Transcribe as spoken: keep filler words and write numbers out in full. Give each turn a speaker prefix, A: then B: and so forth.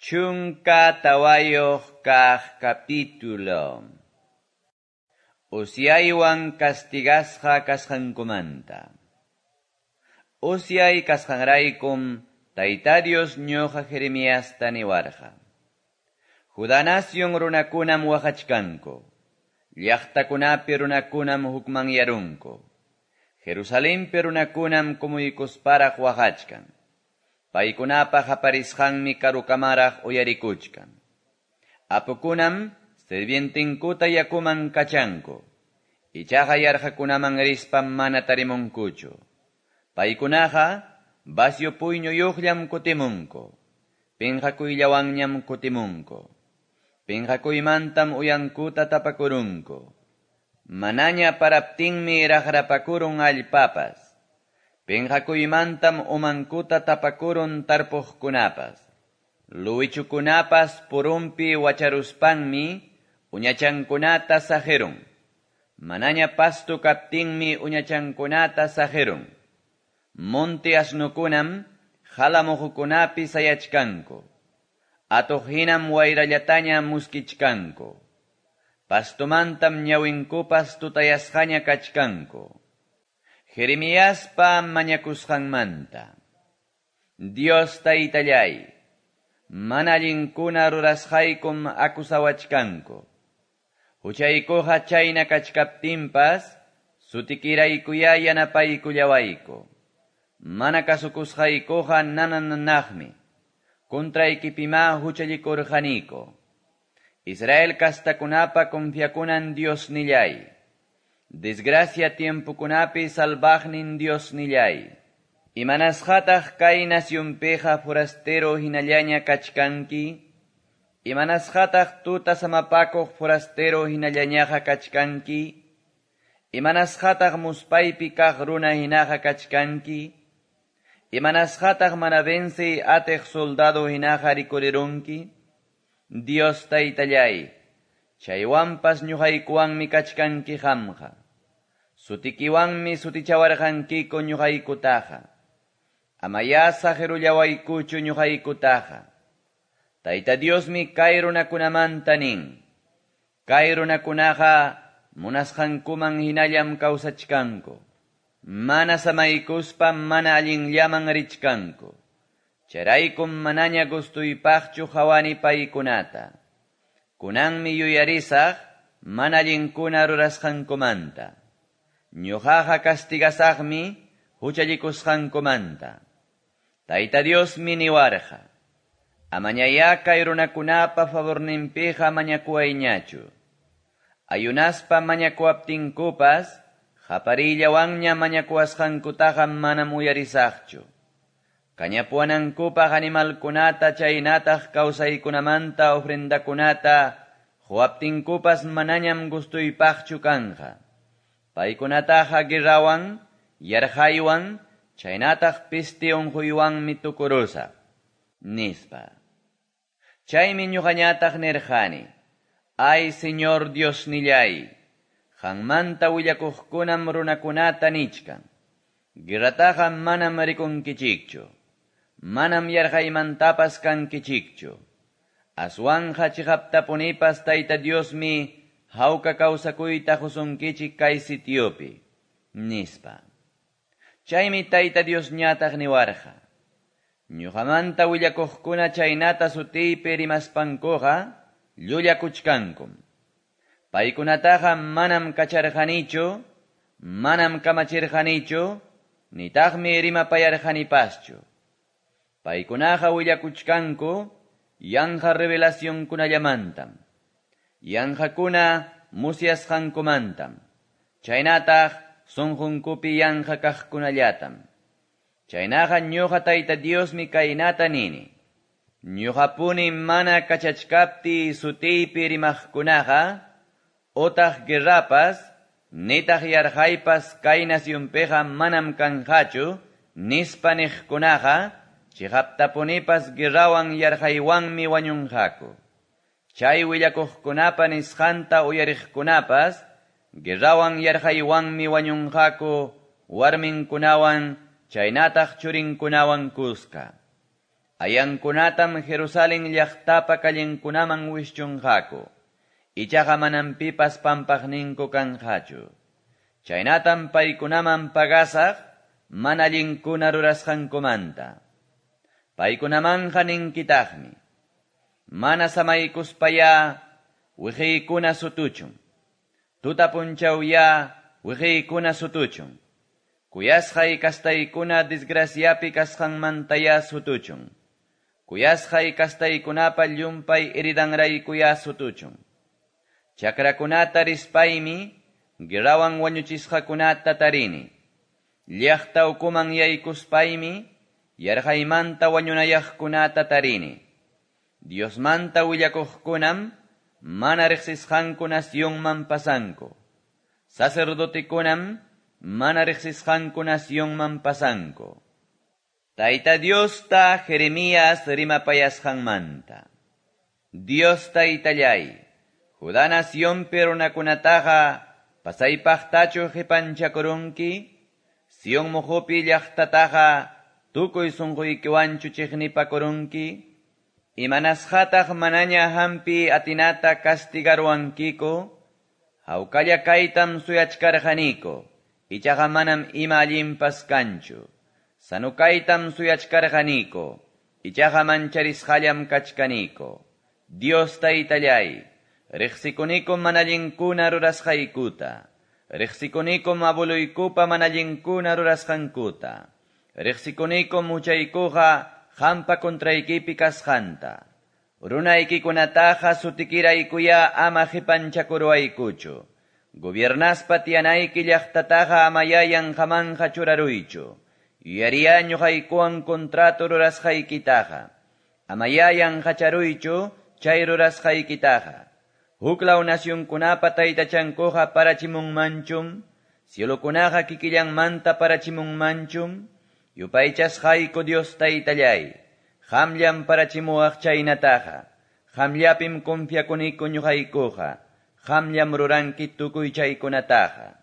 A: Chunka tawayoq kaq capítulo. Uziaywan castigasqa kasqankumanta. Uziay kasqanraykum Tayta Dios ñuqa Jeremiasta niwarqa. Judá nación runakunam waqachkanku. Llaqtakunapi runakunam hukman yarunku. Jerusalempi runakunam kumuykusparaq waqachkan. Paykunapa qaparisqanmi karukamaraq uyarikuchkan. Apukunam sirvientinkuta yakuman kachanku. Ichaqa yarqakunaman rispam mana tarimunkuchu. Paykunaqa basyo puynuyuqllam kutimunku. Pinqakuyllawanñam kutimunku. Pinqakuymantam uyankuta tapakurunku. Manaña paraptinmi raqrapakurun allpapas. Pinqakuymantam umankuta tapakurun tarpuqkunapas. Luwichukunapas purumpi wacharuspanmi uñachankunata sajerun. Manaña pastu kaptinmi uñachankunata sajerun. Monte asnukunam halamuhukunapi sayachkanku. Atuqhinam wayrallataña muskichkanku. Pastumantam ñawinkupas tutayasqaña kachkanku. Jeremiaspa mañakusqanmanta. Dios Taytallay, mana allinkuna rurasqaykum akusawachkanku. Huchaykuqa chayna kachkaptinpas, sutikiraykuya yanapaykullawayku. Mana kasukusqaykuqa nananaqmi. Kontraykipima huchallikurqaniku. Israel kastakunapa confiakunan Dios nillay. Desgracia tiempukunapi salvaqnin Dios nillay. Imanasqataq kay nacionpeqa forastero hinallaña kachkanki. Imanasqataq tuta samapakuq forastero hinallañaqa kachkanki. Imanasqataq muspaypi kaq runa hinaqa kachkanki. Imanasqataq mana vence ateq soldado hinaqa rikurirunki. Dios Taytallay, chaywanpas ñuqaykuwanmi kachkanki qamqa. Sutikiwanmi sutichawarqankiku ñuqaykutaqa. Amaya sajerullawaykuchu ñuqaykutaqa. Tayta Diosmi kay runakunamanta nin. Kay runakunaqa munasqankuman hinallam kawsachkanku. Mana samaykuspa mana allinllaman richkanku. Charaykum manaña gustuypaqchu hawani paykunata. Kunanmi yuyarisaq mana allinkuna rurasqankumanta. Ñuqaqa castigasaqmi huchallikusqankumanta. Tayta Diosmi niwarqa. Amañaya kay runakunapa favorninpiqa mañakuwayñachu. Ayunaspa mañakuwaptinkupas, qaparillawanña mañakuwasqankutaqa manam uyarisaqchu. Kañapuanankupaq animalkunata chaynataq kawsaykunamanta ofrendakunata huaptinkupas manañam gustuypaqchu kanja. Paykunataqa guerrawan, yarjaywan, chaynataq pisti unquywanmi tukurusa. Nispa. Chaymi ñuqañataq nirqani. Ay Señor Dios nillay. Qanmanta willakuqkunam runakunata nichkan. Guerrataqa manam rikunkichikchu. Manam yarjaymantapas kankichikchu. Aswanja chiqaptapunipas Tayta Diosmi hawka kawsakuyta husunkichik kay sitiopi. Nispa. Chaymi Tayta Dios ñataq niwarqa. Ñuqamanta willakuqkuna chaynata sutiypi rimaspankuqa llullakuchkankum. Paykunataqa manam kacharqanichu, manam kamachirqanichu, nitaqmi rimapayarqanipaschu. Paykunaqa willakuchkanku yanja revelacionkunallamantam. Yanjakuna musyasqankumantam. Chaynataq sunqunkupi yanja kaqkunallatam. Chaynaqa ñuqa Tayta Diosmi kaynata nini. Ñuqapuni mana kachachkapti sutiypi rimaqkunaqa, otaq guerrapas, nitaq yarjaypas kay nacionpeqa manam kanjachu, nispa niqkunaqa, chiqaptapunipas guerrawan yarjaywanmi wañunqaku. Chay willakuqkunapa nisqanta uyariqkunapas, guerrawan yarjaywanmi wañunqaku warminkunawan, chaynataq churinkunawan kuska. Ayankunatam Jerusalén llaqtapa kallinkunaman wishchunqaku. Ichaqa manam pipas pampaqninku kanqachu. Chaynatam paykunaman pagasaq mana allinkuna rurasqankumanta. Paykunamanja ninkitaqmi. Mana samaykuspaya wiqiykuna sutuchun. Tuta punchawya wiqiykuna sutuchun. Kuyasqay kastaykuna disgraciapi kasqanmantaya sutuchun. Kuyasqay kastaykunapa llumpay iridanraykuya sutuchun. Chakrakunata rispaymi girawan wañuchisqakunata tarini. Llaqta ukuman yaykuspaymi yarqaymanta wañunayaqkunata tarini. Diosmanta willakuqkunam mana riqsisqanku nacionman pasanku. Sacerdotikunam mana riqsisqanku nacionman pasanku. Tayta Diosta Jeremías rimapayasqanmanta. Dios taytallay, Judá nación perunakunataqa pasaypaqtachu qipanchakurunki, Sion muhupi llaqtataqa tukuy sunquykiwanchu chiqnipakurunki, imanasqataq manaña hampi atinata castigaruankiku, hawkalla kaytam suyachkarqaniku, ichaqa manam ima allinpas kanchu. Sanukaytam suyachkarqaniku, ichaqa mancharisqallam kachkaniku. Dios taytallay, riqsikunikum mana allinkuna rurasqaykuta. Riqsikunikum abuluykupa mana allinkuna rurasqankuta. Riqsikunikum muchaykuqa qampa kontraykipi kasqanta. Runaykikunataqa sutikiraykuya ama qipanchakurwaykuchu. Gobiernaspa tiyanayki llaqtataqa ama yayanqamanqa churaruychu. Yariya ñuqaykuwan contrato rurasqaykitaqa. Ama yayanqa charuychu chay rurasqaykitaqa. Huklaw nasyunkunapa taytachankuqa parachimunmanchum, ciolokunaqa kikillanmanta parachimunmanchum, yupaychasqayku Dios taytallay, qamllam parachimuwaq chaynataqa, qamllapim confiakuniku ñuqaykuqa, qamllam ruranki tukuy chaykunataqa.